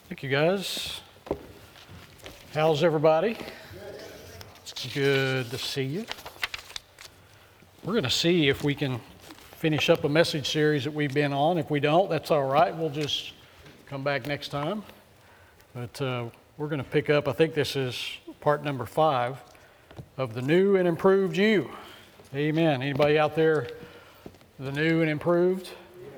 Thank you, guys. How's everybody? It's good to see you. We're going to see if we can finish up a message series that we've been on. If we don't, that's all right. We'll just come back next time. But we're going to pick up, I think this is part number 5 of the new and improved you. Amen. Anybody out there, the new and improved?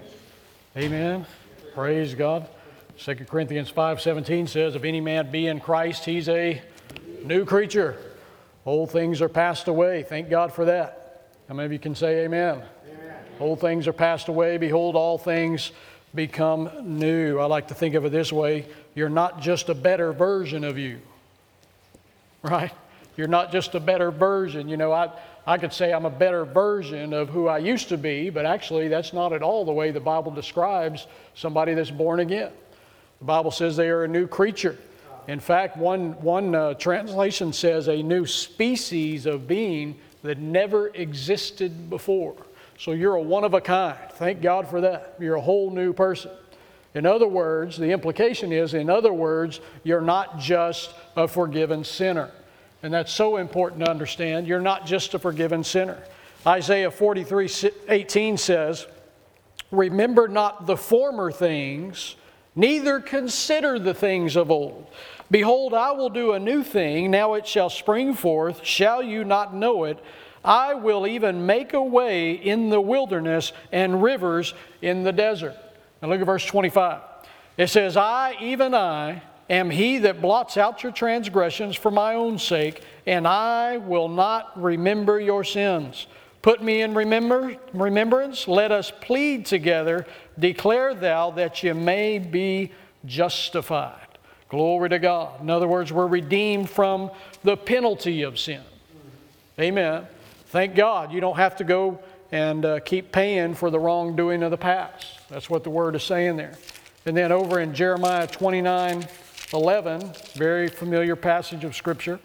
Amen. Praise God. 2 Corinthians 5:17 says, if any man be in Christ, he's a new creature. Old things are passed away. Thank God for that. How many of you can say amen? Amen. Old things are passed away. Behold, all things become new. I like to think of it this way. You're not just a better version of you. Right? You're not just a better version. You know, I could say I'm a better version of who I used to be, but actually that's not at all the way the Bible describes somebody that's born again. The Bible says they are a new creature. In fact, one translation says a new species of being that never existed before. So you're a one of a kind. Thank God for that. You're a whole new person. In other words, the implication is, you're not just a forgiven sinner. And that's so important to understand. You're not just a forgiven sinner. Isaiah 43:18 says, remember not the former things, neither consider the things of old. Behold, I will do a new thing, now it shall spring forth. Shall you not know it? I will even make a way in the wilderness and rivers in the desert. Now look at verse 25. It says, I, even I, am he that blots out your transgressions for my own sake, and I will not remember your sins. Put me in remembrance. Let us plead together. Declare thou that you may be justified. Glory to God. In other words, we're redeemed from the penalty of sin. Amen. Thank God you don't have to go and keep paying for the wrongdoing of the past. That's what the Word is saying there. And then over in Jeremiah 29:11, very familiar passage of Scripture.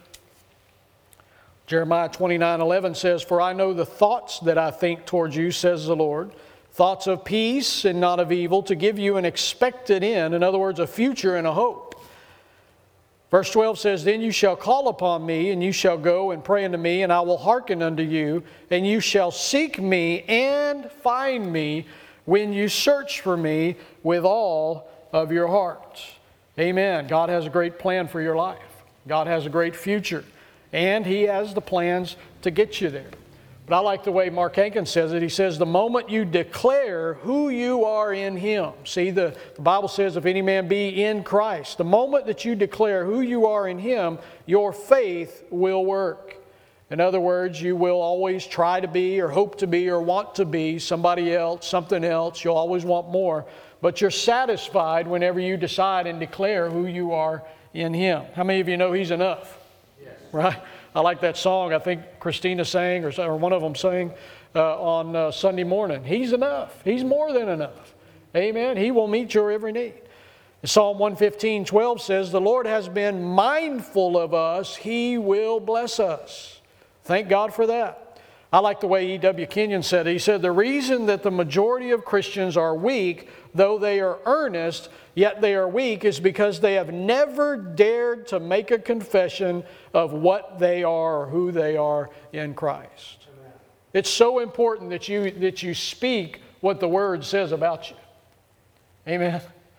Jeremiah 29:11 says, for I know the thoughts that I think towards you, says the Lord, thoughts of peace and not of evil, to give you an expected end. In other words, a future and a hope. Verse 12 says, then you shall call upon me, and you shall go and pray unto me, and I will hearken unto you, and you shall seek me and find me when you search for me with all of your heart. Amen. God has a great plan for your life. God has a great future. And He has the plans to get you there. But I like the way Mark Hankins says it. He says, the moment you declare who you are in Him. See, the Bible says, if any man be in Christ. The moment that you declare who you are in Him, your faith will work. In other words, you will always try to be or hope to be or want to be somebody else, something else. You'll always want more. But you're satisfied whenever you decide and declare who you are in Him. How many of you know He's enough? Right? I like that song. I think Christina sang, or one of them sang on Sunday morning. He's enough. He's more than enough. Amen. He will meet your every need. Psalm 115:12 says, the Lord has been mindful of us. He will bless us. Thank God for that. I like the way E.W. Kenyon said it. He said, the reason that the majority of Christians are weak, though they are earnest, yet they are weak, is because they have never dared to make a confession of what they are or who they are in Christ. Amen. It's so important that you speak what the Word says about you. Amen.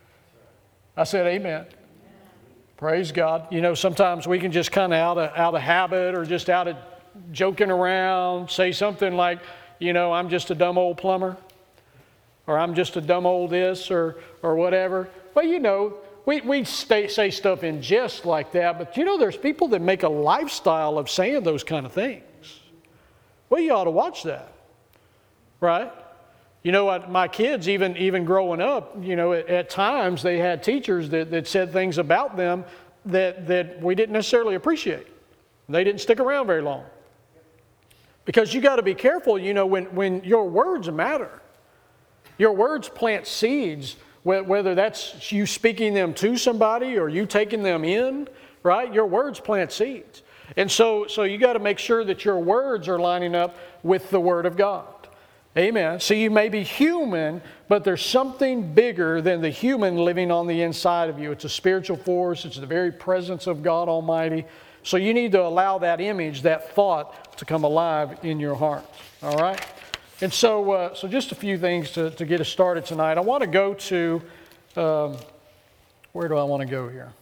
I said amen. Amen. Praise God. You know, sometimes we can just kind of out of habit or just out of joking around say something like, you know, I'm just a dumb old plumber, or I'm just a dumb old this, or whatever. Well, you know, we say stuff in jest like that, but you know, there's people that make a lifestyle of saying those kind of things. Well, you ought to watch that, right? You know, my kids, even growing up, you know, at times they had teachers that said things about them that we didn't necessarily appreciate. They didn't stick around very long. Because you got to be careful, you know, when your words matter. Your words plant seeds, whether that's you speaking them to somebody or you taking them in, right? Your words plant seeds. And so you got to make sure that your words are lining up with the Word of God. Amen. So you may be human, but there's something bigger than the human living on the inside of you. It's a spiritual force. It's the very presence of God Almighty. So you need to allow that image, that thought, to come alive in your heart. All right? And so just a few things to get us started tonight. I want to go to, where do I want to go here?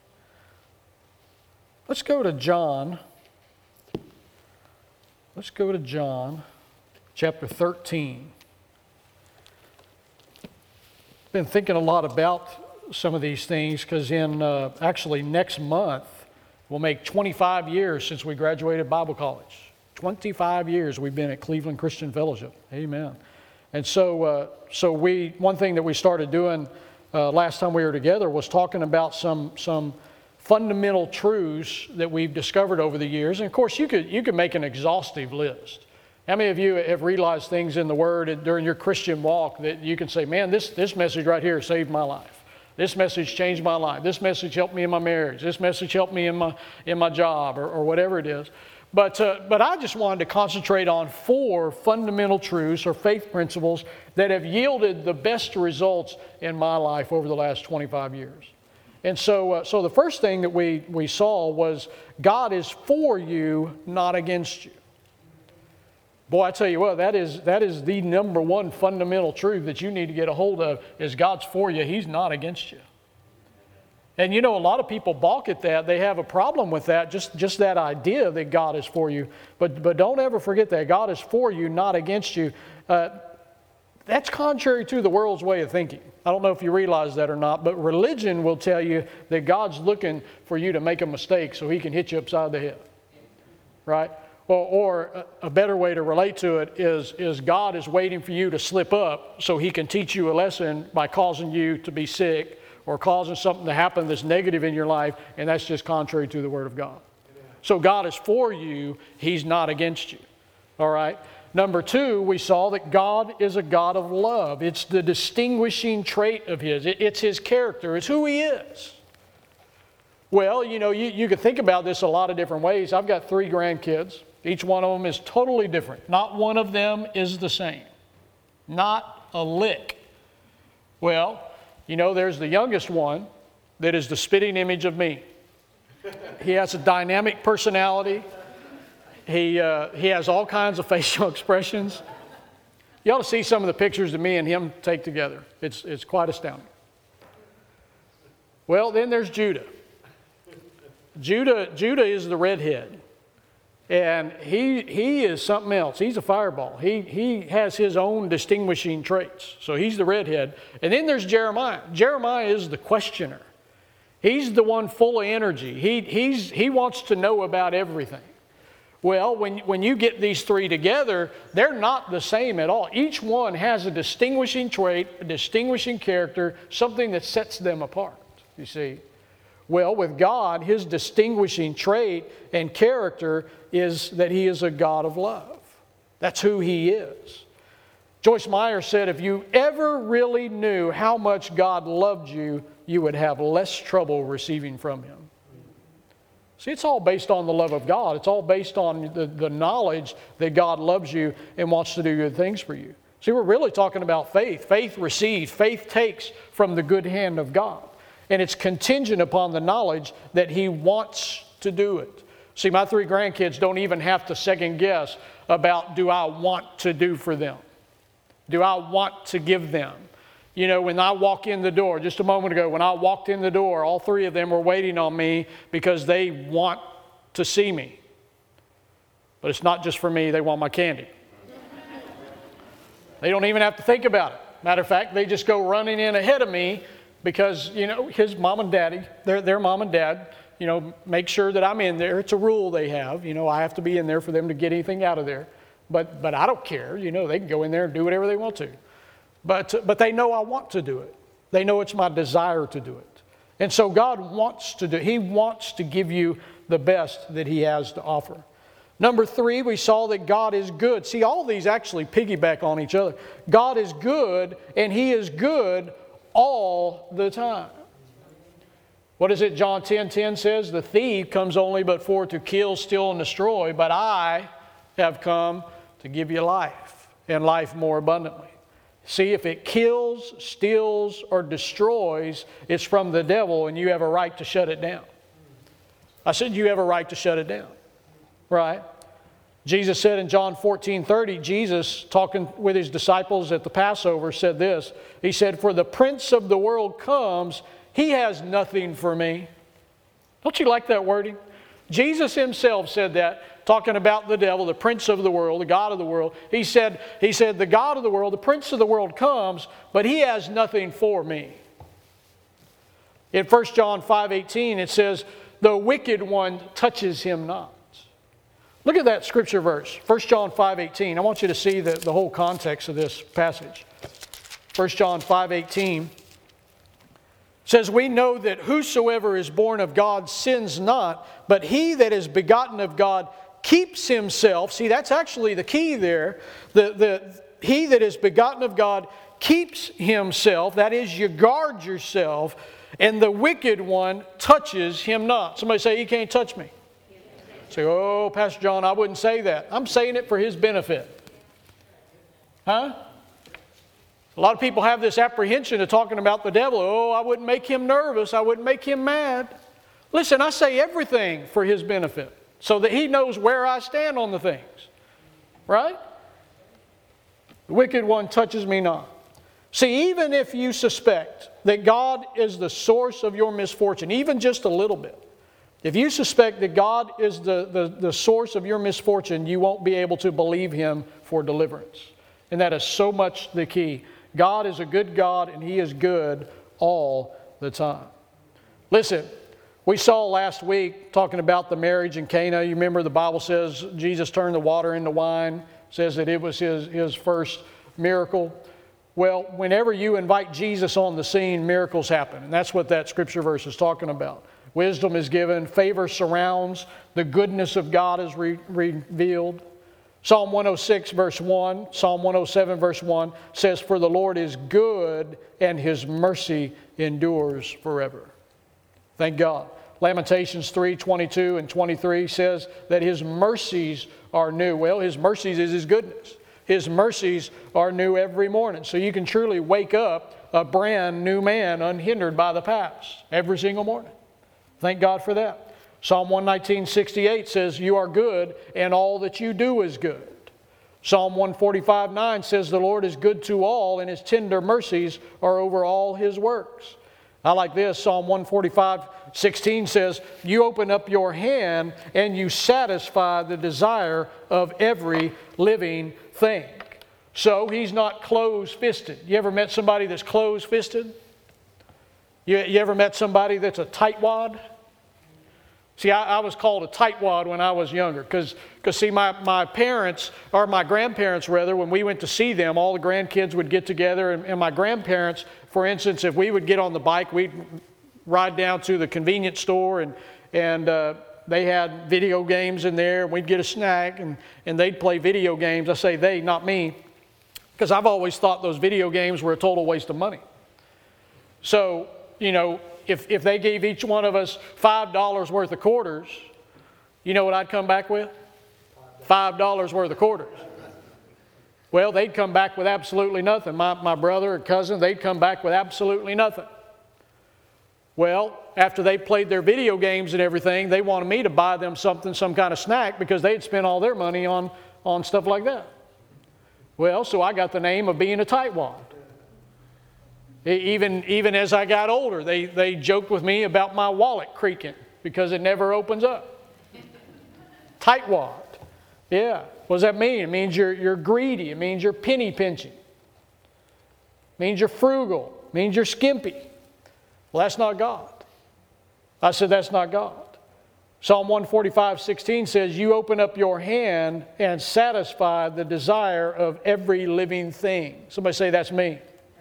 Let's go to John. Let's go to John chapter 13. Been thinking a lot about some of these things because actually next month we'll make 25 years since we graduated Bible college. 25 years we've been at Cleveland Christian Fellowship. Amen. And so one thing that we started doing last time we were together was talking about some fundamental truths that we've discovered over the years. And of course, you could make an exhaustive list. How many of you have realized things in the Word during your Christian walk that you can say, man, this message right here saved my life. This message changed my life. This message helped me in my marriage. This message helped me in my job or whatever it is. But I just wanted to concentrate on 4 fundamental truths or faith principles that have yielded the best results in my life over the last 25 years. And so the first thing that we saw was God is for you, not against you. Boy, I tell you what, that is the number one fundamental truth that you need to get a hold of is God's for you. He's not against you. And you know, a lot of people balk at that. They have a problem with that, just that idea that God is for you. But don't ever forget that. God is for you, not against you. That's contrary to the world's way of thinking. I don't know if you realize that or not, but religion will tell you that God's looking for you to make a mistake so He can hit you upside the head. Right? Or a better way to relate to it is God is waiting for you to slip up so He can teach you a lesson by causing you to be sick or causing something to happen that's negative in your life, and that's just contrary to the Word of God. So God is for you, He's not against you. All right? Number 2, we saw that God is a God of love. It's the distinguishing trait of His. It's His character. It's who He is. Well, you know, you could think about this a lot of different ways. I've got 3 grandkids. Each one of them is totally different. Not one of them is the same. Not a lick. Well, you know, there's the youngest one that is the spitting image of me. He has a dynamic personality. He has all kinds of facial expressions. You ought to see some of the pictures that me and him take together. It's quite astounding. Well, then there's Judah. Judah is the redhead. And he is something else. He's a fireball. He has his own distinguishing traits. So he's the redhead. And then there's Jeremiah. Jeremiah is the questioner. He's the one full of energy. He wants to know about everything. Well, when you get these 3 together, they're not the same at all. Each one has a distinguishing trait, a distinguishing character, something that sets them apart, you see. Well, with God, His distinguishing trait and character is that He is a God of love. That's who He is. Joyce Meyer said, if you ever really knew how much God loved you, you would have less trouble receiving from Him. See, it's all based on the love of God. It's all based on the knowledge that God loves you and wants to do good things for you. See, we're really talking about faith. Faith receives, faith takes from the good hand of God. And it's contingent upon the knowledge that He wants to do it. See, my 3 grandkids don't even have to second guess about, do I want to do for them? Do I want to give them? You know, when I walk in the door, just a moment ago, when I walked in the door, all 3 of them were waiting on me because they want to see me. But it's not just for me, they want my candy. They don't even have to think about it. Matter of fact, they just go running in ahead of me because, you know, his mom and daddy, their mom and dad, you know, make sure that I'm in there. It's a rule they have. You know, I have to be in there for them to get anything out of there. But I don't care. You know, they can go in there and do whatever they want to. But they know I want to do it. They know it's my desire to do it. And so God wants to do it. He wants to give you the best that He has to offer. Number 3, we saw that God is good. See, all these actually piggyback on each other. God is good, and He is good all the time. What is it John 10:10 says? The thief comes only but for to kill, steal, and destroy, but I have come to give you life and life more abundantly. See, if it kills, steals, or destroys, it's from the devil, and you have a right to shut it down. I said you have a right to shut it down. Right? Jesus said in John 14:30, Jesus, talking with his disciples at the Passover, said this. He said, "For the prince of the world comes, he has nothing for me." Don't you like that wording? Jesus himself said that, talking about the devil, the prince of the world, the god of the world. He said, the god of the world, the prince of the world comes, but he has nothing for me. In 1 John 5:18, it says, "The wicked one touches him not." Look at that scripture verse, 1 John 5:18. I want you to see the whole context of this passage. 1 John 5:18 says, "We know that whosoever is born of God sins not, but he that is begotten of God keeps himself." See, that's actually the key there. He that is begotten of God keeps himself. That is, you guard yourself. And the wicked one touches him not. Somebody say, "He can't touch me." Say, "Oh, Pastor John, I wouldn't say that." I'm saying it for his benefit. Huh? A lot of people have this apprehension of talking about the devil. "Oh, I wouldn't make him nervous. I wouldn't make him mad." Listen, I say everything for his benefit so that he knows where I stand on the things. Right? The wicked one touches me not. See, even if you suspect that God is the source of your misfortune, even just a little bit, if you suspect that God is the source of your misfortune, you won't be able to believe Him for deliverance. And that is so much the key. God is a good God, and He is good all the time. Listen, we saw last week talking about the marriage in Cana. You remember the Bible says Jesus turned the water into wine, says that it was His first miracle. Well, whenever you invite Jesus on the scene, miracles happen. And that's what that scripture verse is talking about. Wisdom is given, favor surrounds, the goodness of God is revealed. Psalm 106 verse 1, Psalm 107 verse 1 says, "For the Lord is good and His mercy endures forever." Thank God. Lamentations 3:22 and 23 says that His mercies are new. Well, His mercies is His goodness. His mercies are new every morning. So you can truly wake up a brand new man unhindered by the past every single morning. Thank God for that. Psalm 119:68 says, "You are good, and all that you do is good." Psalm 145:9 says, "The Lord is good to all, and His tender mercies are over all His works." I like this. Psalm 145:16 says, "You open up your hand, and you satisfy the desire of every living thing." So He's not closed-fisted. You ever met somebody that's closed-fisted? You ever met somebody that's a tightwad? See, I was called a tightwad when I was younger because see, my parents, or my grandparents rather, when we went to see them, all the grandkids would get together, and my grandparents, for instance, if we would get on the bike, we'd ride down to the convenience store, and they had video games in there, and we'd get a snack, and they'd play video games. I say they, not me, because I've always thought those video games were a total waste of money. So, you know, if they gave each one of us $5 worth of quarters, you know what I'd come back with? $5 worth of quarters. Well, they'd come back with absolutely nothing. My brother or cousin, they'd come back with absolutely nothing. Well, after they played their video games and everything, they wanted me to buy them something, some kind of snack, because they'd spent all their money on stuff like that. Well, so I got the name of being a tightwad. Even as I got older, they joked with me about my wallet creaking because it never opens up. Tightwad. Yeah. What does that mean? It means you're greedy. It means you're penny pinching. It means you're frugal. It means you're skimpy. Well, that's not God. I said that's not God. Psalm 145:16 says, "You open up your hand and satisfy the desire of every living thing." Somebody say, "That's me."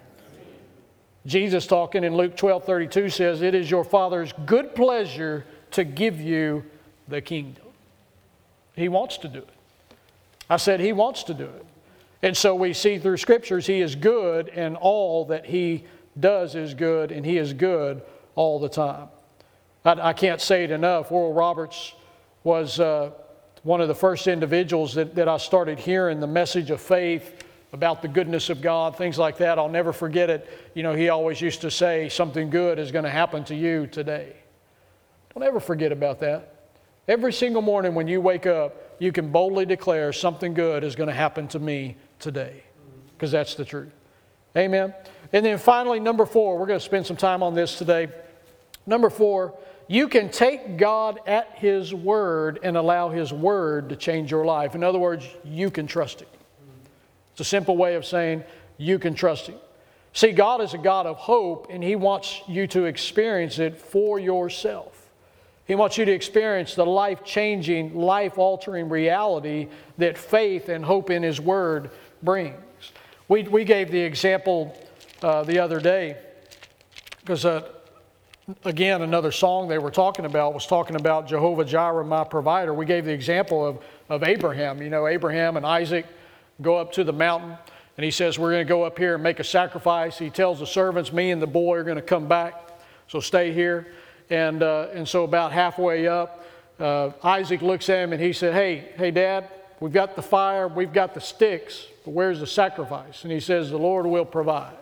Jesus talking in Luke 12:32 says, "It is your Father's good pleasure to give you the kingdom." He wants to do it. I said He wants to do it. And so we see through Scriptures He is good, and all that He does is good, and He is good all the time. I can't say it enough. Oral Roberts was one of the first individuals that I started hearing the message of faith about the goodness of God, things like that. I'll never forget it. You know, he always used to say, something good is going to happen to you today. Don't ever forget about that. Every single morning when you wake up, you can boldly declare something good is going to happen to me today, because that's the truth. Amen. And then finally, number 4, we're going to spend some time on this today. Number 4, you can take God at His word and allow His word to change your life. In other words, you can trust Him. It's a simple way of saying you can trust Him. See, God is a God of hope, and He wants you to experience it for yourself. He wants you to experience the life-changing, life-altering reality that faith and hope in His word brings. We gave the example the other day, because again, another song they were talking about was talking about Jehovah Jireh, my provider. We gave the example of Abraham. You know, Abraham and Isaac go up to the mountain, and he says, we're going to go up here and make a sacrifice. He tells the servants, me and the boy are going to come back, so stay here. And so about halfway up, Isaac looks at him and he said, hey, Dad, we've got the fire, we've got the sticks, but where's the sacrifice? And he says, the Lord will provide.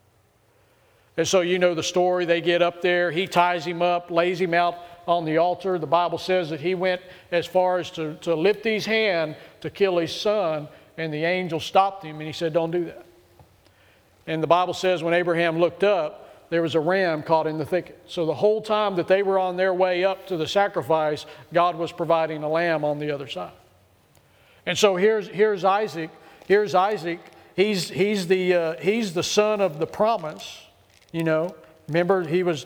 And so you know the story. They get up there, he ties him up, lays him out on the altar. The Bible says that he went as far as to lift his hand to kill his son, and the angel stopped him and he said, don't do that. And the Bible says when Abraham looked up, there was a ram caught in the thicket. So the whole time that they were on their way up to the sacrifice, God was providing a lamb on the other side. And so here's Isaac. Here's Isaac. He's the son of the promise. You know, remember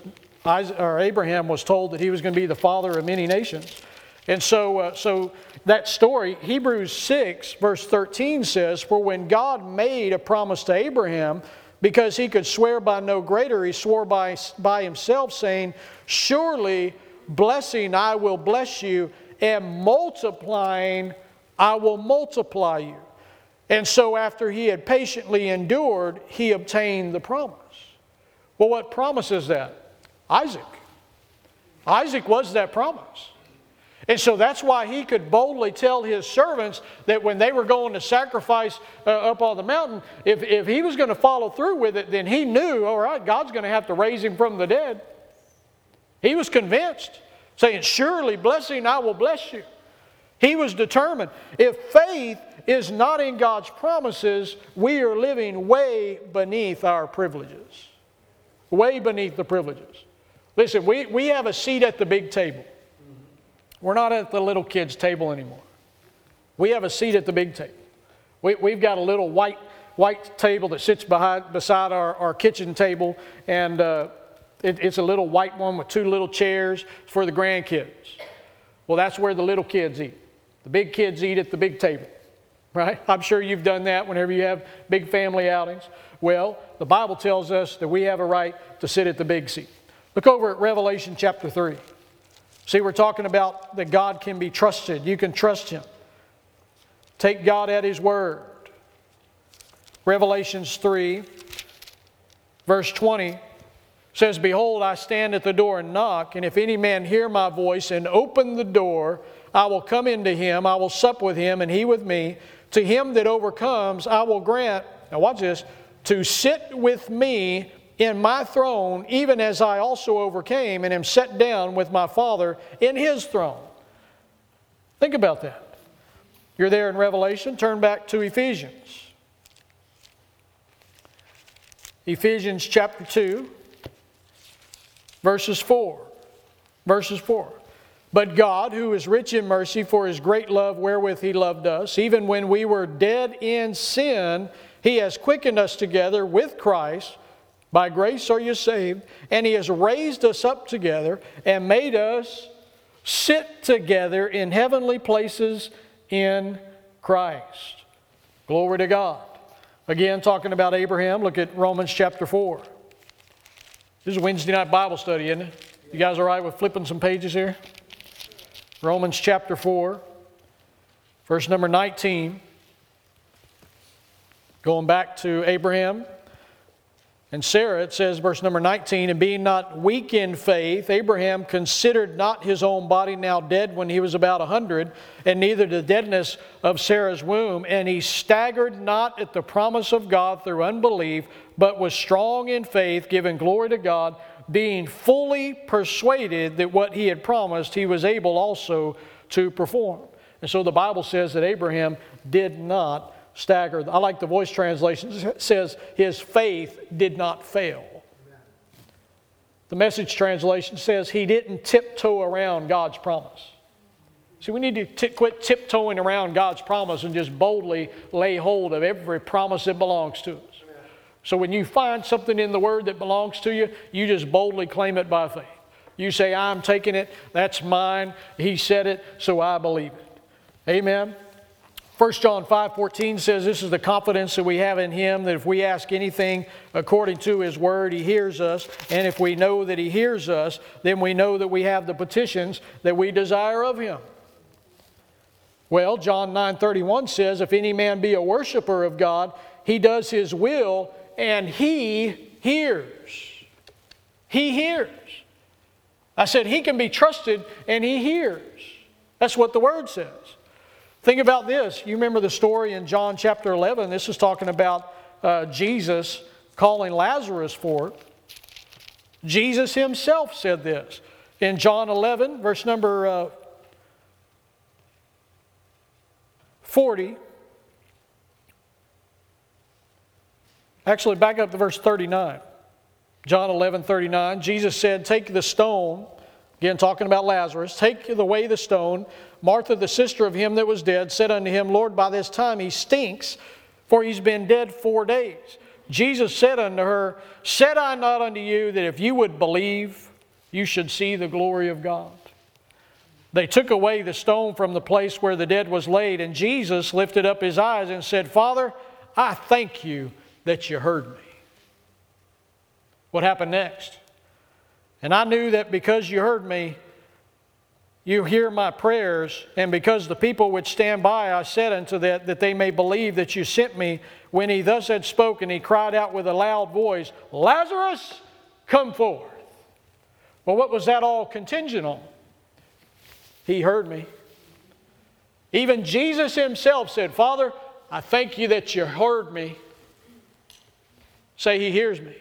Abraham was told that he was going to be the father of many nations. And so that story, Hebrews 6 verse 13 says, for when God made a promise to Abraham, because he could swear by no greater, he swore by himself, saying, surely blessing I will bless you, and multiplying I will multiply you. And so after he had patiently endured, he obtained the promise. Well, what promise is that? Isaac. Isaac was that promise. And so that's why he could boldly tell his servants that when they were going to sacrifice up on the mountain, if he was going to follow through with it, then he knew, all right, God's going to have to raise him from the dead. He was convinced, saying, surely blessing I will bless you. He was determined. If faith is not in God's promises, we are living way beneath our privileges. Way beneath the privileges. Listen, we have a seat at the big table. We're not at the little kids' table anymore. We have a seat at the big table. We've got a little white table that sits beside our kitchen table, and it's a little white one with 2 little chairs for the grandkids. Well, that's where the little kids eat. The big kids eat at the big table, right? I'm sure you've done that whenever you have big family outings. Well, the Bible tells us that we have a right to sit at the big seat. Look over at Revelation chapter 3. See, we're talking about that God can be trusted. You can trust Him. Take God at His word. Revelations 3, verse 20 says, behold, I stand at the door and knock, and if any man hear my voice and open the door, I will come into him, I will sup with him, and he with me. To him that overcomes, I will grant, now watch this, to sit with me in my throne, even as I also overcame and am set down with my Father in His throne. Think about that. You're there in Revelation. Turn back to Ephesians. Ephesians chapter 2, verses 4. Verses 4. But God, who is rich in mercy, for His great love wherewith He loved us, even when we were dead in sin, He has quickened us together with Christ. By grace are you saved, and He has raised us up together and made us sit together in heavenly places in Christ. Glory to God. Again, talking about Abraham, look at Romans chapter 4. This is a Wednesday night Bible study, isn't it? You guys all right with flipping some pages here? Romans chapter 4, verse number 19. Going back to Abraham. And Sarah, it says, verse number 19, and being not weak in faith, Abraham considered not his own body now dead when he was about 100, and neither the deadness of Sarah's womb. And he staggered not at the promise of God through unbelief, but was strong in faith, giving glory to God, being fully persuaded that what he had promised he was able also to perform. And so the Bible says that Abraham did not stagger. I like the Voice translation. It says his faith did not fail. The Message translation says he didn't tiptoe around God's promise. See, we need to quit tiptoeing around God's promise and just boldly lay hold of every promise that belongs to us. So when you find something in the Word that belongs to you, you just boldly claim it by faith. You say, I'm taking it, that's mine, He said it, so I believe it. Amen. 1 John 5:14 says this is the confidence that we have in Him, that if we ask anything according to His Word, He hears us. And if we know that He hears us, then we know that we have the petitions that we desire of Him. Well, John 9:31 says, if any man be a worshiper of God, he does His will, and He hears. He hears. I said He can be trusted, and He hears. That's what the Word says. Think about this. You remember the story in John chapter 11. This is talking about Jesus calling Lazarus forth. Jesus Himself said this in John 11, verse number 40. Actually, back up to verse 39. John 11:39. Jesus said, take the stone. Again, talking about Lazarus. Take away the stone. Martha, the sister of him that was dead, said unto Him, Lord, by this time he stinks, for he's been dead 4 days. Jesus said unto her, said I not unto you that if you would believe, you should see the glory of God? They took away the stone from the place where the dead was laid, and Jesus lifted up His eyes and said, Father, I thank you that you heard me. What happened next? And I knew that because you heard me, you hear my prayers, and because the people which stand by, I said unto them that they may believe that you sent me. When He thus had spoken, He cried out with a loud voice, Lazarus, come forth. Well, what was that all contingent on? He heard me. Even Jesus Himself said, Father, I thank you that you heard me. Say, He hears me.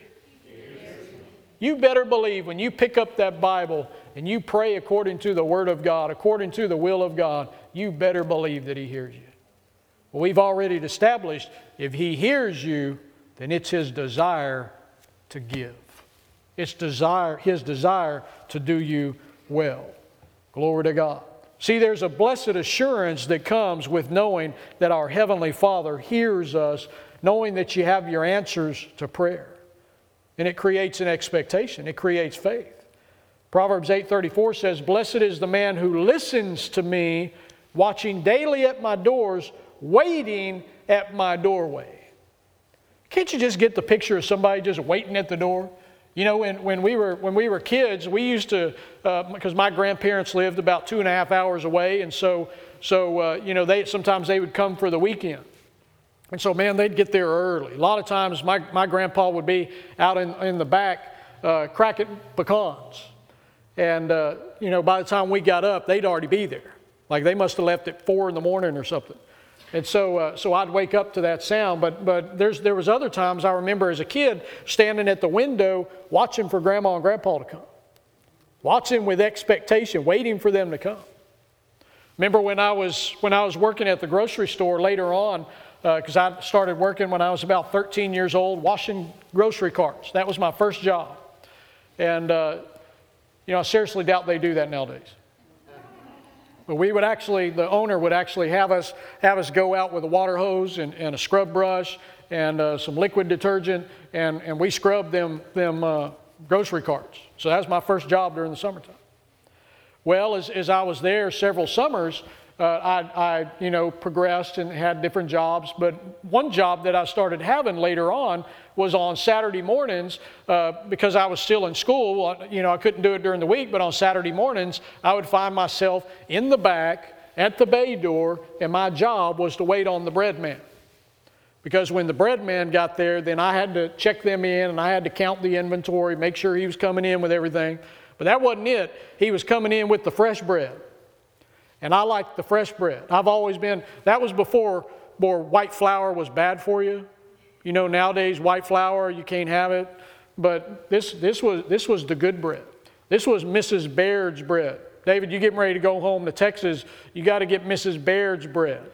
You better believe when you pick up that Bible and you pray according to the Word of God, according to the will of God, you better believe that He hears you. Well, we've already established if He hears you, then it's His desire to give. It's His desire to do you well. Glory to God. See, there's a blessed assurance that comes with knowing that our Heavenly Father hears us, knowing that you have your answers to prayer. And it creates an expectation. It creates faith. Proverbs 8:34 says, blessed is the man who listens to me, watching daily at my doors, waiting at my doorway. Can't you just get the picture of somebody just waiting at the door? You know, when we were kids, we used to, because my grandparents lived about 2.5 hours away, and so you know, sometimes they would come for the weekend. And so, man, they'd get there early. A lot of times my grandpa would be out in the back cracking pecans. And, you know, by the time we got up, they'd already be there. Like they must have left at 4 in the morning or something. And so I'd wake up to that sound. But there was other times I remember as a kid standing at the window watching for Grandma and Grandpa to come. Watching with expectation, waiting for them to come. Remember when I was working at the grocery store later on, because I started working when I was about 13 years old, washing grocery carts. That was my first job. And, you know, I seriously doubt they do that nowadays. But the owner would actually have us go out with a water hose and a scrub brush and some liquid detergent, and we scrubbed them grocery carts. So that was my first job during the summertime. Well, as I was there several summers, I you know, progressed and had different jobs. But one job that I started having later on was on Saturday mornings because I was still in school. You know, I couldn't do it during the week, but on Saturday mornings, I would find myself in the back at the bay door, and my job was to wait on the bread man. Because when the bread man got there, then I had to check them in and I had to count the inventory, make sure he was coming in with everything. But that wasn't it. He was coming in with the fresh bread. And I liked the fresh bread. I've always been, that was before white flour was bad for you. You know, nowadays white flour, you can't have it. But this was the good bread. This was Mrs. Baird's bread. David, you getting ready to go home to Texas, you got to get Mrs. Baird's bread.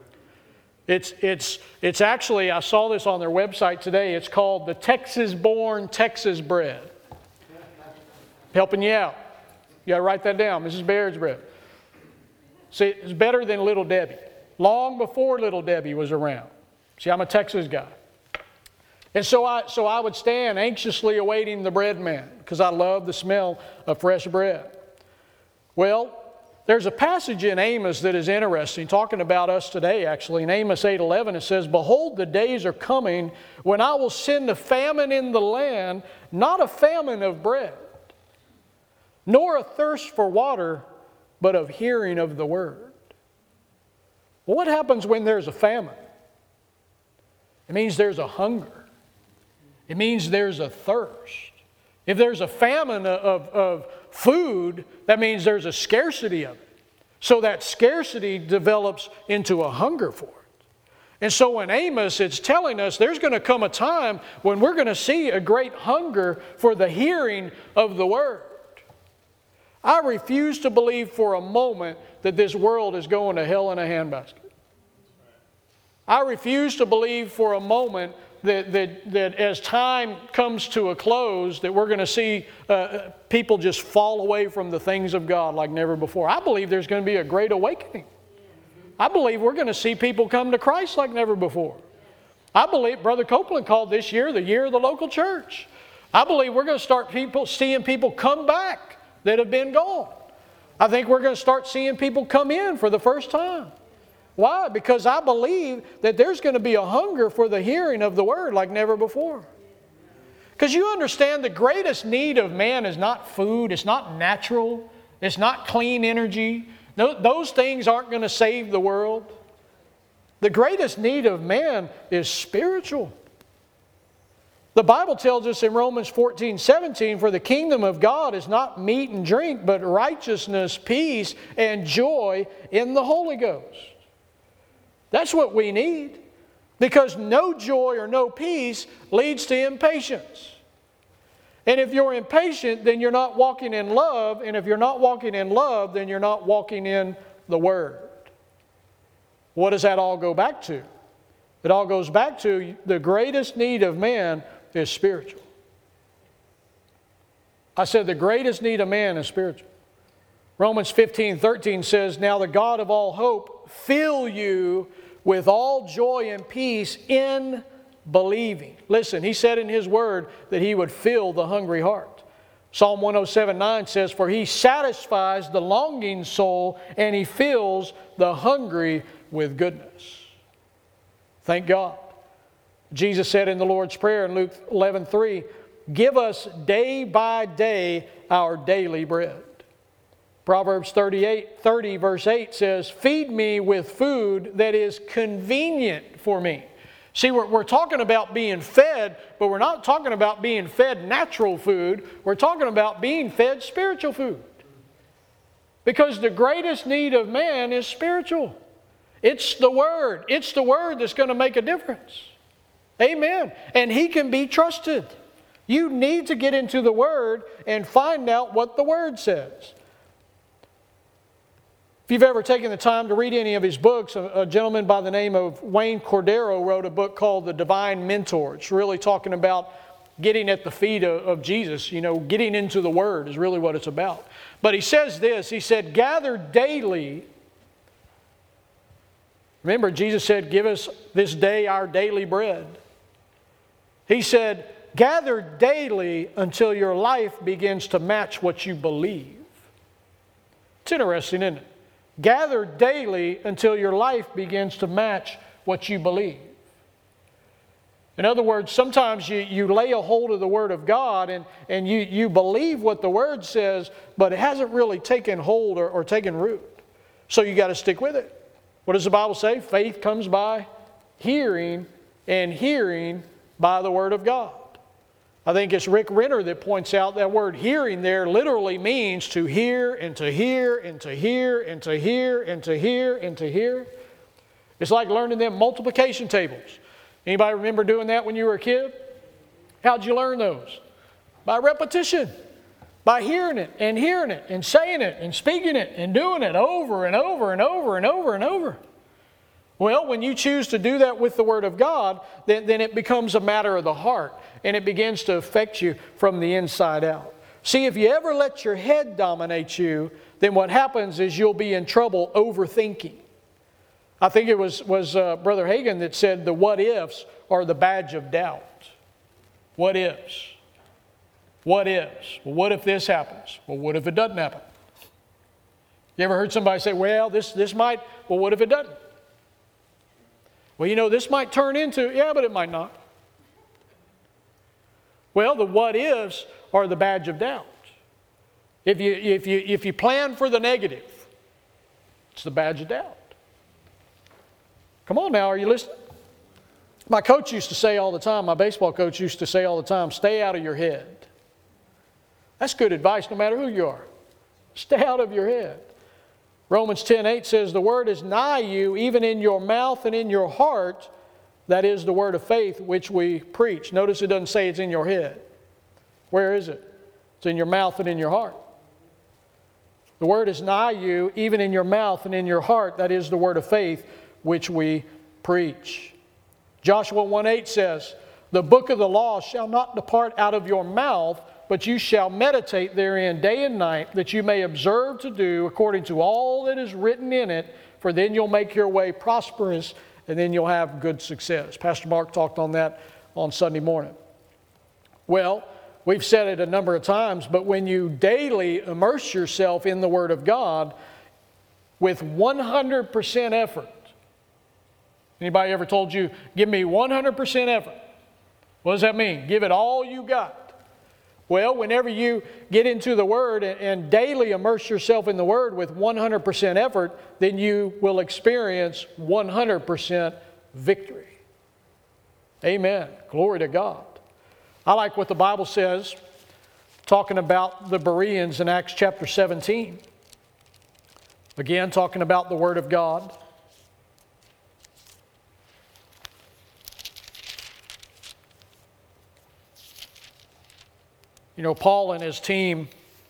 It's actually, I saw this on their website today, it's called the Texas-born Texas bread. Helping you out. You got to write that down, Mrs. Baird's bread. See, it's better than Little Debbie. Long before Little Debbie was around. See, I'm a Texas guy. And so I would stand anxiously awaiting the bread man because I love the smell of fresh bread. Well, there's a passage in Amos that is interesting, talking about us today actually. In Amos 8:11 it says, "Behold, the days are coming when I will send a famine in the land, not a famine of bread, nor a thirst for water, but of hearing of the word." Well, what happens when there's a famine? It means there's a hunger. It means there's a thirst. If there's a famine of food, that means there's a scarcity of it. So that scarcity develops into a hunger for it. And so in Amos, it's telling us there's going to come a time when we're going to see a great hunger for the hearing of the word. I refuse to believe for a moment that this world is going to hell in a handbasket. I refuse to believe for a moment that as time comes to a close, that we're going to see people just fall away from the things of God like never before. I believe there's going to be a great awakening. I believe we're going to see people come to Christ like never before. I believe Brother Copeland called this year the year of the local church. I believe we're going to start seeing people come back that have been gone. I think we're going to start seeing people come in for the first time. Why? Because I believe that there's going to be a hunger for the hearing of the word like never before. Because you understand the greatest need of man is not food, it's not natural, it's not clean energy. Those things aren't going to save the world. The greatest need of man is spiritual. The Bible tells us in Romans 14:17, "For the kingdom of God is not meat and drink, but righteousness, peace, and joy in the Holy Ghost." That's what we need. Because no joy or no peace leads to impatience. And if you're impatient, then you're not walking in love. And if you're not walking in love, then you're not walking in the Word. What does that all go back to? It all goes back to the greatest need of man is spiritual. I said the greatest need of man is spiritual. Romans 15:13 says, "Now the God of all hope fill you with all joy and peace in believing." Listen, He said in His Word that He would fill the hungry heart. Psalm 107:9 says, "For He satisfies the longing soul, and He fills the hungry with goodness." Thank God. Jesus said in the Lord's Prayer in Luke 11:3, "Give us day by day our daily bread." Proverbs 30 verse 8 says, "Feed me with food that is convenient for me." See, we're talking about being fed, but we're not talking about being fed natural food. We're talking about being fed spiritual food. Because the greatest need of man is spiritual. It's the Word. It's the Word that's going to make a difference. Amen. And He can be trusted. You need to get into the Word and find out what the Word says. If you've ever taken the time to read any of his books, a gentleman by the name of Wayne Cordero wrote a book called The Divine Mentor. It's really talking about getting at the feet of Jesus. You know, getting into the Word is really what it's about. But he says this, he said, "Gather daily." Remember, Jesus said, "Give us this day our daily bread." He said, "Gather daily until your life begins to match what you believe." It's interesting, isn't it? Gather daily until your life begins to match what you believe. In other words, sometimes you lay a hold of the Word of God and you believe what the Word says, but it hasn't really taken hold or taken root. So you got to stick with it. What does the Bible say? Faith comes by hearing, and hearing by the Word of God. I think it's Rick Renner that points out that word hearing there literally means to hear and to hear and to hear and to hear and to hear and to hear. It's like learning them multiplication tables. Anybody remember doing that when you were a kid? How'd you learn those? By repetition. By hearing it and saying it and speaking it and doing it over and over and over and over and over. Well, when you choose to do that with the Word of God, then it becomes a matter of the heart, and it begins to affect you from the inside out. See, if you ever let your head dominate you, then what happens is you'll be in trouble overthinking. I think it was Brother Hagin that said the what ifs are the badge of doubt. What ifs? What ifs? Well, what if this happens? Well, what if it doesn't happen? You ever heard somebody say, well, this might, well, what if it doesn't? Well, you know, this might turn into, yeah, but it might not. Well, the what ifs are the badge of doubt. If you plan for the negative, it's the badge of doubt. Come on now, are you listening? My coach used to say all the time, my baseball coach used to say all the time, stay out of your head. That's good advice no matter who you are. Stay out of your head. Romans 10:8 says, the word is nigh you, even in your mouth and in your heart. That is the word of faith which we preach. Notice it doesn't say it's in your head. Where is it? It's in your mouth and in your heart. The word is nigh you, even in your mouth and in your heart. That is the word of faith which we preach. Joshua 1:8 says, the book of the law shall not depart out of your mouth, but you shall meditate therein day and night, that you may observe to do according to all that is written in it, for then you'll make your way prosperous, and then you'll have good success. Pastor Mark talked on that on Sunday morning. Well, we've said it a number of times, but when you daily immerse yourself in the Word of God with 100% effort, anybody ever told you, give me 100% effort? What does that mean? Give it all you got. Well, whenever you get into the Word and daily immerse yourself in the Word with 100% effort, then you will experience 100% victory. Amen. Glory to God. I like what the Bible says, talking about the Bereans in Acts chapter 17. Again, talking about the Word of God. You know, Paul and his team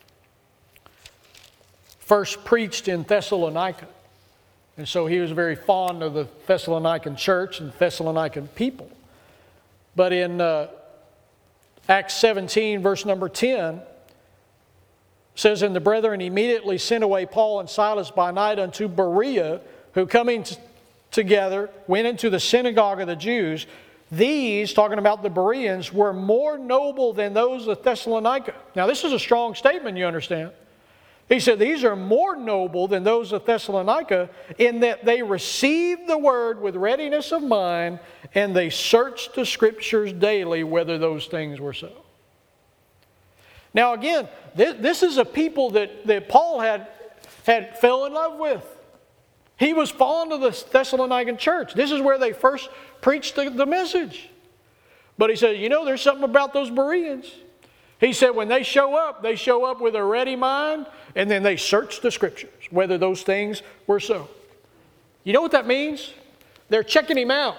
first preached in Thessalonica. And so he was very fond of the Thessalonican church and Thessalonican people. But in Acts 17, verse number 10, says, and the brethren immediately sent away Paul and Silas by night unto Berea, who coming together went into the synagogue of the Jews. These, talking about the Bereans, were more noble than those of Thessalonica. Now, this is a strong statement, you understand. He said, these are more noble than those of Thessalonica in that they received the word with readiness of mind, and they searched the Scriptures daily whether those things were so. Now, again, this is a people that Paul had fell in love with. He was fond of the Thessalonican church. This is where they first preached the message. But he said, you know, there's something about those Bereans. He said when they show up with a ready mind, and then they search the Scriptures, whether those things were so. You know what that means? They're checking him out.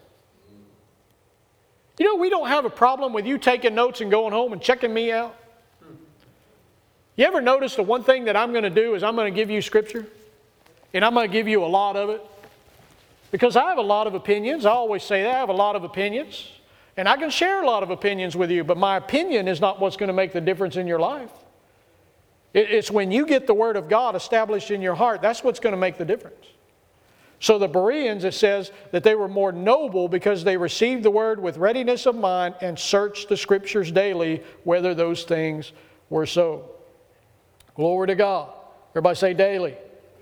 You know, we don't have a problem with you taking notes and going home and checking me out. You ever notice the one thing that I'm going to do is I'm going to give you Scripture? And I'm going to give you a lot of it. Because I have a lot of opinions. I always say that. I have a lot of opinions. And I can share a lot of opinions with you. But my opinion is not what's going to make the difference in your life. It's when you get the Word of God established in your heart. That's what's going to make the difference. So the Bereans, it says that they were more noble because they received the Word with readiness of mind and searched the Scriptures daily whether those things were so. Glory to God. Everybody say daily.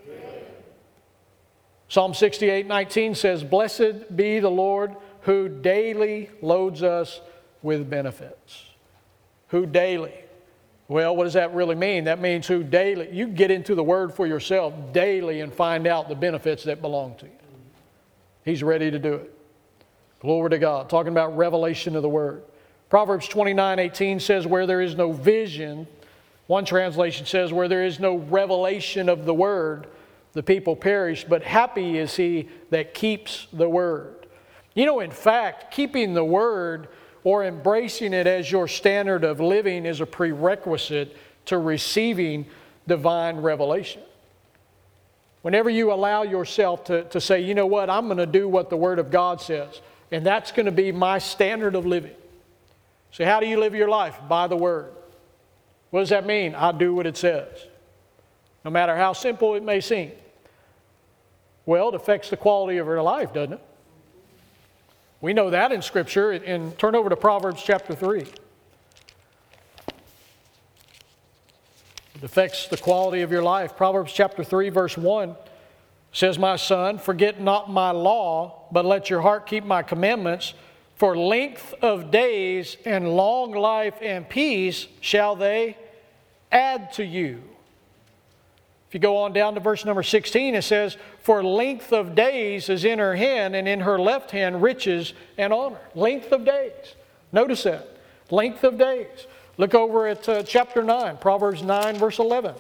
Psalm 68:19 says, blessed be the Lord who daily loads us with benefits. Who daily? Well, what does that really mean? That means who daily. You get into the Word for yourself daily and find out the benefits that belong to you. He's ready to do it. Glory to God. Talking about revelation of the Word. Proverbs 29:18 says, where there is no vision, one translation says, where there is no revelation of the Word, the people perish, but happy is he that keeps the Word. You know, in fact, keeping the Word or embracing it as your standard of living is a prerequisite to receiving divine revelation. Whenever you allow yourself to say, you know what, I'm going to do what the Word of God says, and that's going to be my standard of living. So how do you live your life? By the Word. What does that mean? I do what it says. No matter how simple it may seem. Well, it affects the quality of your life, doesn't it? We know that in Scripture. And turn over to Proverbs chapter 3. It affects the quality of your life. Proverbs chapter 3, verse 1 says, my son, forget not my law, but let your heart keep my commandments. For length of days and long life and peace shall they add to you. If you go on down to verse number 16, it says, for length of days is in her hand, and in her left hand riches and honor. Length of days. Notice that. Length of days. Look over at chapter 9, Proverbs 9, verse 11.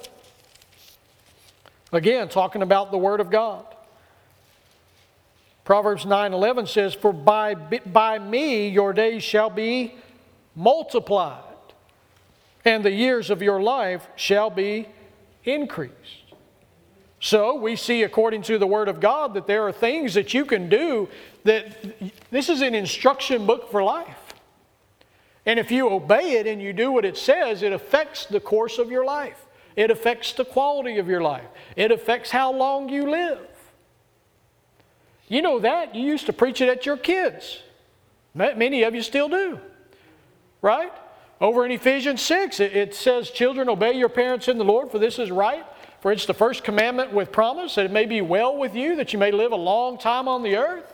Again, talking about the Word of God. Proverbs 9:11 says, for by me your days shall be multiplied, and the years of your life shall be increased. So we see, according to the Word of God, that there are things that you can do that this is an instruction book for life. And if you obey it and you do what it says, it affects the course of your life. It affects the quality of your life. It affects how long you live. You know that. You used to preach it at your kids. Many of you still do. Right? Over in Ephesians 6, it says, children, obey your parents in the Lord, for this is right. For it's the first commandment with promise, that it may be well with you, that you may live a long time on the earth.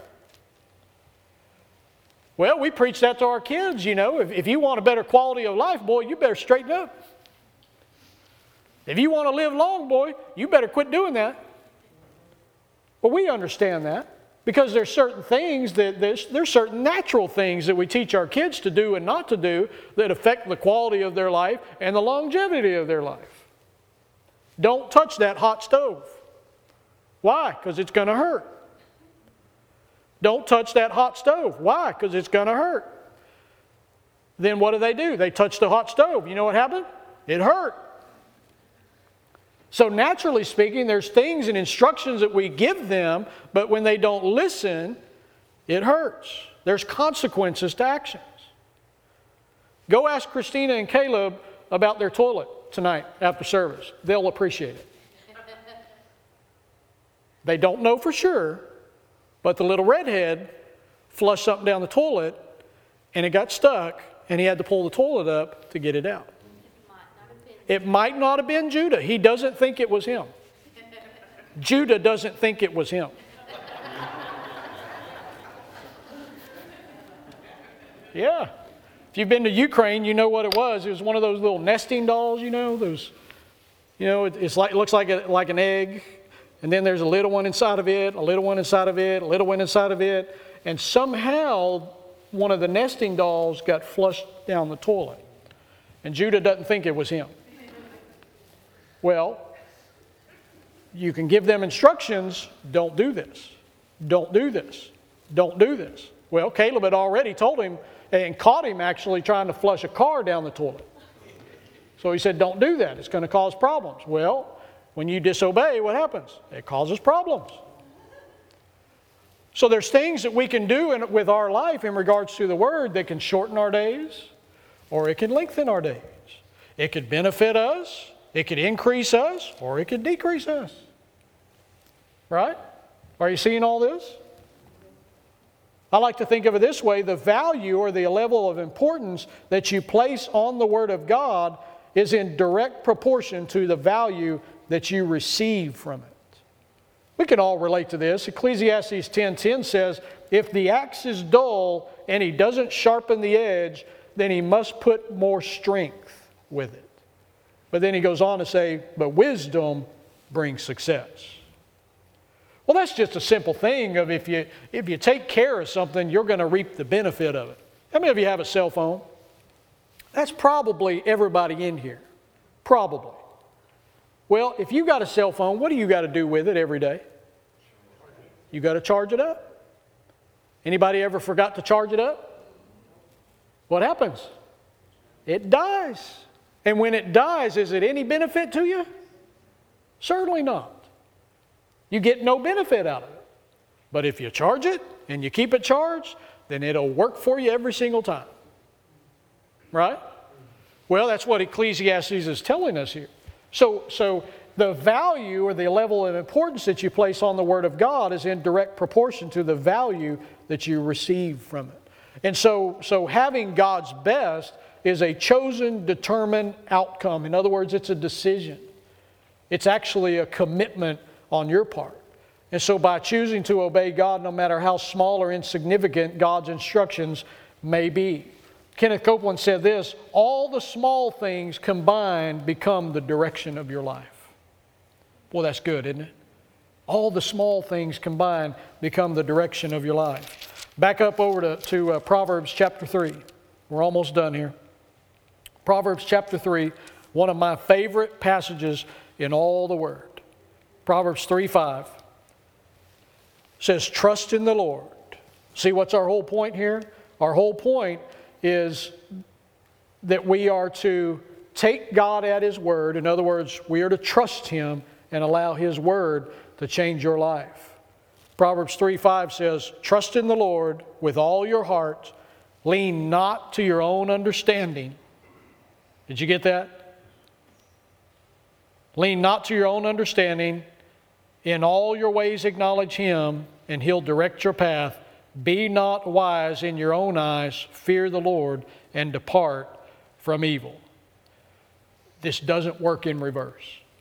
Well, we preach that to our kids, you know. If you want a better quality of life, boy, you better straighten up. If you want to live long, boy, you better quit doing that. Well, we understand that. Because there's certain things there's certain natural things that we teach our kids to do and not to do that affect the quality of their life and the longevity of their life. Don't touch that hot stove. Why? Because it's going to hurt. Don't touch that hot stove. Why? Because it's going to hurt. Then what do? They touch the hot stove. You know what happened? It hurt. So naturally speaking, there's things and instructions that we give them, but when they don't listen, it hurts. There's consequences to actions. Go ask Christina and Caleb about their toilet tonight after service. They'll appreciate it. They don't know for sure, but the little redhead flushed something down the toilet, and it got stuck, and he had to pull the toilet up to get it out. It might not have been Judah. He doesn't think it was him. Judah doesn't think it was him. Yeah. If you've been to Ukraine, you know what it was. It was one of those little nesting dolls, you know. Those, you know, it looks like an egg. And then there's a little one inside of it, a little one inside of it, a little one inside of it. And somehow one of the nesting dolls got flushed down the toilet. And Judah doesn't think it was him. Well, you can give them instructions, don't do this, don't do this, don't do this. Well, Caleb had already told him and caught him actually trying to flush a car down the toilet. So he said, don't do that, it's going to cause problems. Well, when you disobey, what happens? It causes problems. So there's things that we can do with our life in regards to the Word that can shorten our days or it can lengthen our days. It could benefit us. It could increase us, or it could decrease us. Right? Are you seeing all this? I like to think of it this way. The value or the level of importance that you place on the Word of God is in direct proportion to the value that you receive from it. We can all relate to this. Ecclesiastes 10:10 says, if the axe is dull and he doesn't sharpen the edge, then he must put more strength with it. But then he goes on to say, but wisdom brings success. Well, that's just a simple thing of if you take care of something, you're going to reap the benefit of it. How many of you have a cell phone? That's probably everybody in here. Probably. Well, if you got a cell phone, what do you got to do with it every day? You got to charge it up. Anybody ever forgot to charge it up? What happens? It dies. And when it dies, is it any benefit to you? Certainly not. You get no benefit out of it. But if you charge it and you keep it charged, then it'll work for you every single time. Right? Well, that's what Ecclesiastes is telling us here. So the value or the level of importance that you place on the Word of God is in direct proportion to the value that you receive from it. And so having God's best is a chosen, determined outcome. In other words, it's a decision. It's actually a commitment on your part. And so by choosing to obey God, no matter how small or insignificant God's instructions may be. Kenneth Copeland said this, all the small things combined become the direction of your life. Boy, that's good, isn't it? All the small things combined become the direction of your life. Back up over to Proverbs chapter 3. We're almost done here. Proverbs chapter 3, one of my favorite passages in all the Word. Proverbs 3:5 says, trust in the Lord. See, what's our whole point here? Our whole point is that we are to take God at His Word. In other words, we are to trust Him and allow His Word to change your life. Proverbs 3:5 says, trust in the Lord with all your heart. Lean not to your own understanding. Did you get that? Lean not to your own understanding. In all your ways acknowledge Him, and He'll direct your path. Be not wise in your own eyes. Fear the Lord, and depart from evil. This doesn't work in reverse.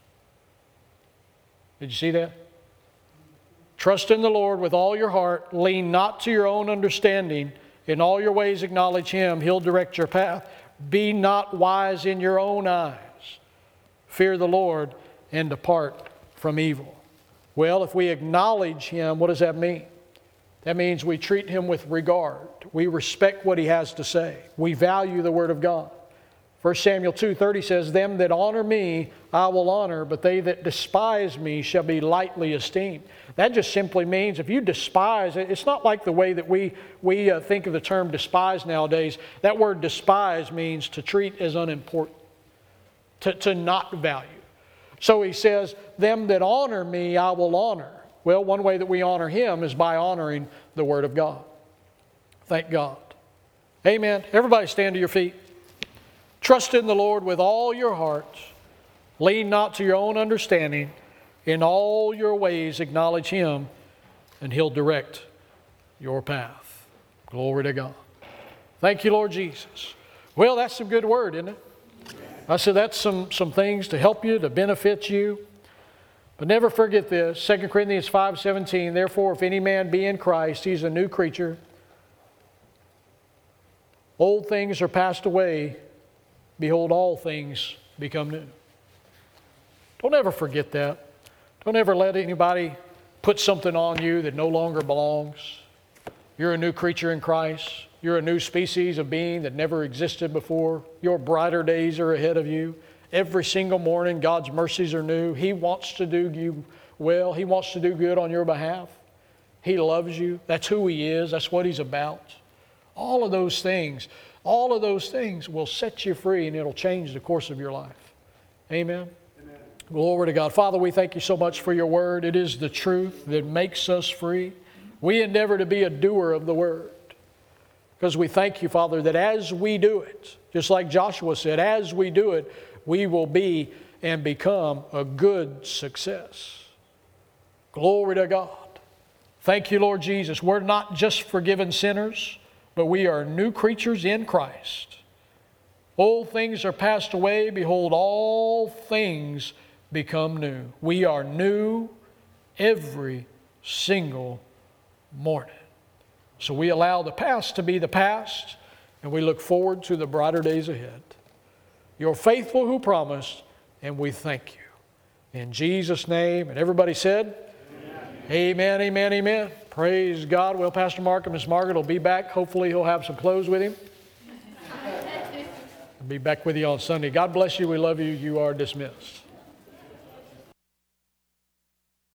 Did you see that? Trust in the Lord with all your heart. Lean not to your own understanding. In all your ways acknowledge Him. He'll direct your path. Be not wise in your own eyes. Fear the Lord and depart from evil. Well, if we acknowledge Him, what does that mean? That means we treat Him with regard. We respect what He has to say. We value the Word of God. 1 Samuel 2:30 says, them that honor me I will honor, but they that despise me shall be lightly esteemed. That just simply means if you despise, it's not like the way that we think of the term despise nowadays. That word despise means to treat as unimportant, to not value. So he says, them that honor me I will honor. Well, one way that we honor Him is by honoring the Word of God. Thank God. Amen. Everybody stand to your feet. Trust in the Lord with all your heart. Lean not to your own understanding. In all your ways acknowledge Him, and He'll direct your path. Glory to God. Thank you, Lord Jesus. Well, that's some good word, isn't it? I said that's some things to help you, to benefit you. But never forget this, 2 Corinthians 5:17, therefore if any man be in Christ, he's a new creature. Old things are passed away. Behold, all things become new. Don't ever forget that. Don't ever let anybody put something on you that no longer belongs. You're a new creature in Christ. You're a new species of being that never existed before. Your brighter days are ahead of you. Every single morning, God's mercies are new. He wants to do you well. He wants to do good on your behalf. He loves you. That's who He is. That's what He's about. All of those things will set you free, and it'll change the course of your life. Amen. Amen. Glory to God. Father, we thank You so much for Your Word. It is the truth that makes us free. We endeavor to be a doer of the Word, because we thank You, Father, that as we do it, just like Joshua said, as we do it, we will be and become a good success. Glory to God. Thank You, Lord Jesus. We're not just forgiven sinners, but we are new creatures in Christ. Old things are passed away. Behold, all things become new. We are new every single morning. So we allow the past to be the past, and we look forward to the brighter days ahead. You're faithful who promised, and we thank You. In Jesus' name, and everybody said, Amen. Amen, amen, amen. Praise God. Well, Pastor Mark and Miss Margaret will be back. Hopefully he'll have some clothes with him. I'll be back with you on Sunday. God bless you. We love you. You are dismissed.